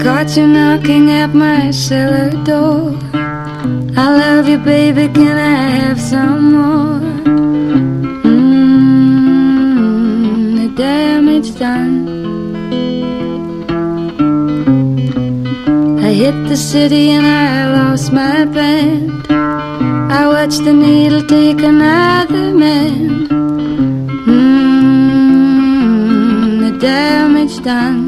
Caught you knocking at my cellar door. I love you, baby, can I have some more? The damage done. I hit the city and I lost my band. I watched the needle take another man. The damage done.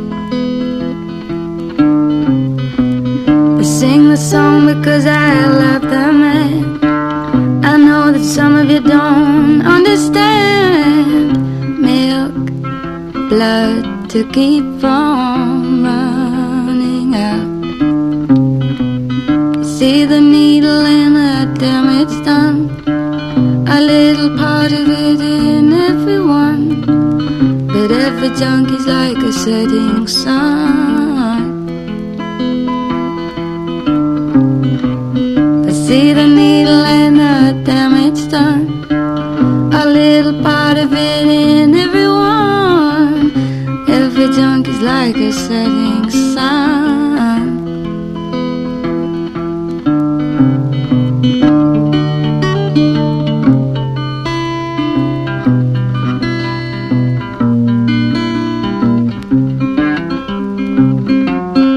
I sing the song because I love the man. I know that some of you don't understand. Milk, blood to keep from running out. See the needle and the damage done. A little part of it in everyone, but every junkie's like a setting sun. I see the needle and the damage done. A little part of it in everyone. Every junkie's like a setting